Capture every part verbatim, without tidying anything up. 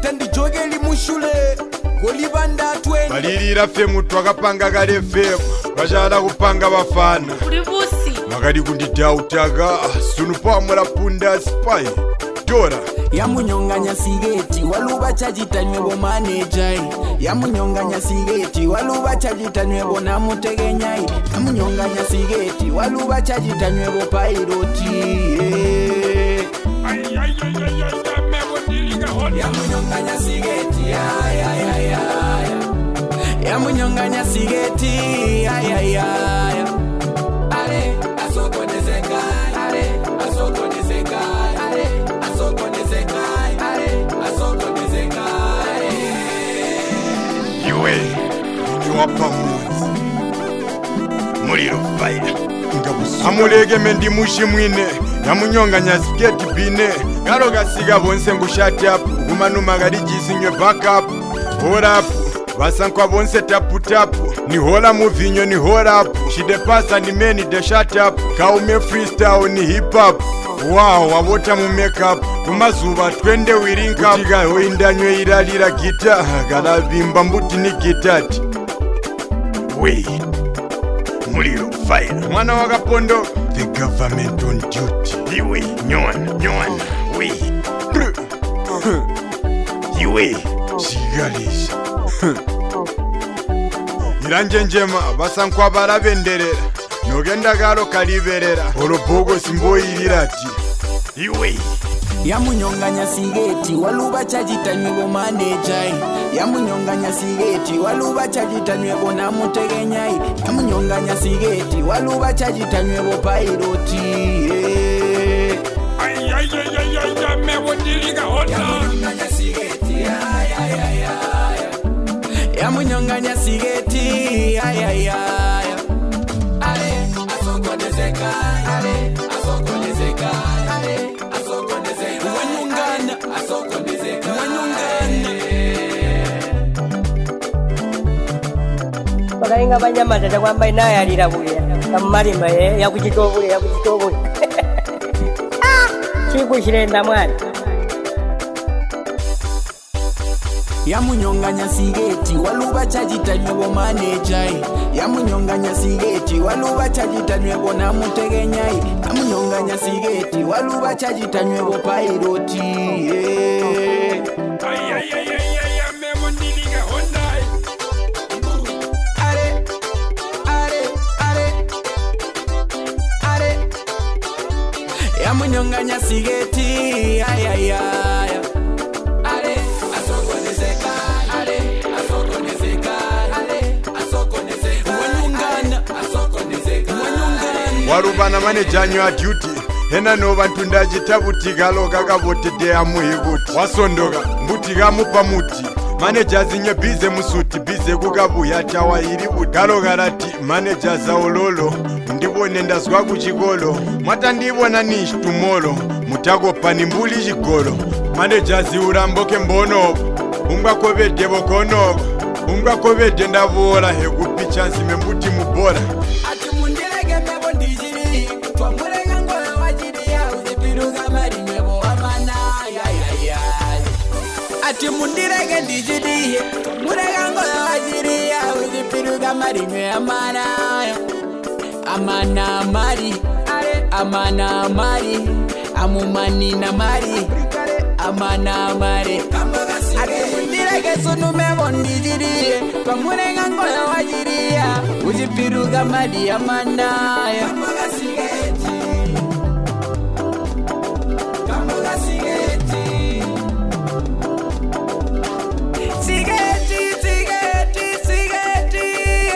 tendi jogeli mushule golibanda twenty balirira fe mutu akapanga kale femu bachala kupanga bafana uri busi makati kundidautaga sunupamula punda spy dora yamunyonganya sigeti waluba chajitanywe bo manager yamunyonganya sigeti waluba chajitanywe bo namutegenyai yamunyonganya sigeti waluba chajitanywe bo piloti ay ay ay ay mebo dilinga hot yamunyonganya sigeti ay ay ay ay yamunyonganya sigeti ay ay ay ale asoko deseka ale asoko deseka ale asoko deseka ale asoko deseka iwe niwapa muzi muliro faida amulege mendi mushi mwine yamunyonganya sketi bine garo gasiga bonse ngushati up kumanuma gari jisinyo backup hold up basankwa bonse tapu tapu ni hola muvinyo ni hold up shide pasa ni meni de shut up kaume freestyle ni hip hop wow wabota mu makeup kumazuba twende wirinka kutiga hoindanywe iralira gita galabimba mbuti ni gitati we muliro fire mwana wa kapondo the government on duty iwe nyona nyona we iwe shigalisha iranje njema basankwa barabenderera nogenda galo kaliberera orobogo simboyirirati iwe yamunyonganya sigeti waluba chajitanywe bo manager yamunyonganya sigeti waluba chajitanywe bo namutegenyai yamunyonganya sigeti waluba chajitanywe bo piloti ay ay ay ay ay mebo dilinga hot yamunyonganya sigeti ay ay ay ay yamunyonganya sigeti ay ay ay ale asoko deseka ale asoko deseka ale asoko deseka wanyongana asoko deseka wanyongana bakalinga banyamata takwamba naye alirabuya kamarima ye yakukitobule yakukitobule chikushirenda mwana yamunyonganya sigeti waluba chajitanywe bo manager yamunyonganya sigeti waluba chajitanywe bo namutegenyai yamunyonganya sigeti waluba chajitanywe bo piloti ay ay ay ay mebo dilinga hot are are are are yamunyonganya sigeti ay ay ay are asoko deseka are asoko deseka are asoko deseka wanyongana asoko deseka wanyongana warubana manejanyo ya duty hena no bantu ndajitabutika loka kabotete amuhikuti wasondoka mbuti kamupa muti managers inye bize musuti bize kukabuya tawa iri utalo garati managers aololo ndibone ndazwa kuchikolo mwata ndibona nishi tumolo mutako pani mbuli chigolo managers uramboke mbono ungwa kovede bokono ungwa kovede ndavola hekupicha nzime mbuti mubora ati mundirege mebo ndijiri twamurenga ngola wajiriya uzipiruga marimwe bo amana ya ya ya ati mundirege ndijiri murenga ngola wajiriya uzipiruga marimwe amana amana mari amana mari amumani na mari amana mari ati mundirege sunu mebo ndijiri twamurenga ngola wajiriya uzipiruga mari amana kamboga sigeti kamboga sigeti sigeti sigeti sigeti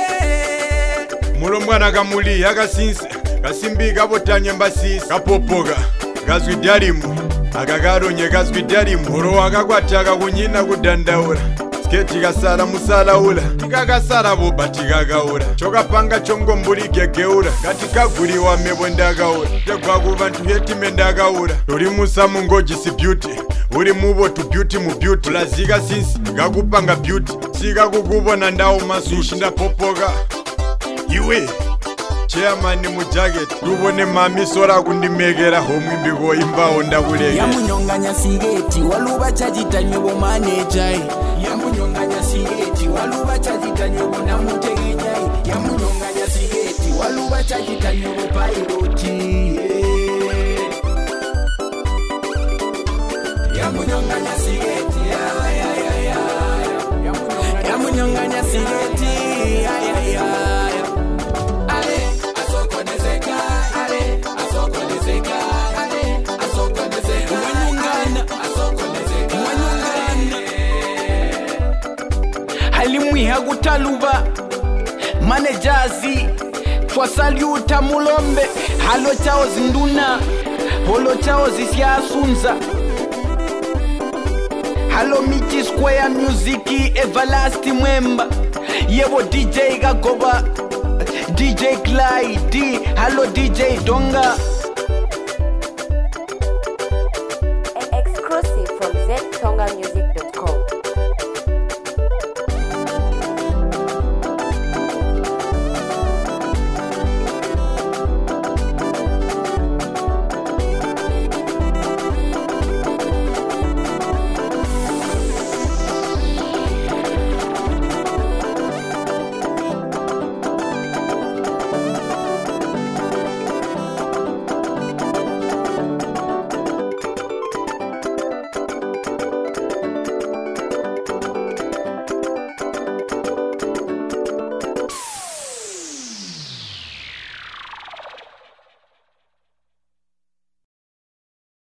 mulo mwana kamuli akasinse kasimbi kabotanye mbasisi kapopoka kazwi dalimu akakaronye kazwi dalimu mulo wakakwata kakunyina kudandaula sketi kasala musalaula tikakasala boba tikakaula chokapanga chongombuli gegeula katikaguliwa mebo ndakaula tegwa ku bantu yetime ndakaula uli musamu ngojisi beauty uli mubo tu beauty mu beauty lazika sinsi kakupanga beauty sika kukubona ndawo masushi ndapopoka iwe chairman mujacket rubone mamisora kundimekera homwimbi koimbawo ndakuleke yamunyonganya sigeti waluba chachitanyubo manejai yamunyonganya sigeti waluba chachitanyubo namutegenyai yamunyonganya sigeti waluba chachitanyubo piloti yamunyonganya sigeti yamunyonganya sigeti ale asokonezeka ale asokonezeka ale asokonezeka wanyongana asokonezeka wanyongana halimwiha kutaluba manejazi twasaluta mulombe halo chao zinduna holo chao zisyasunza halo Michi Square Music Everlasting Mwemba yevo D J Gagoba D J Clyde halo D J Donga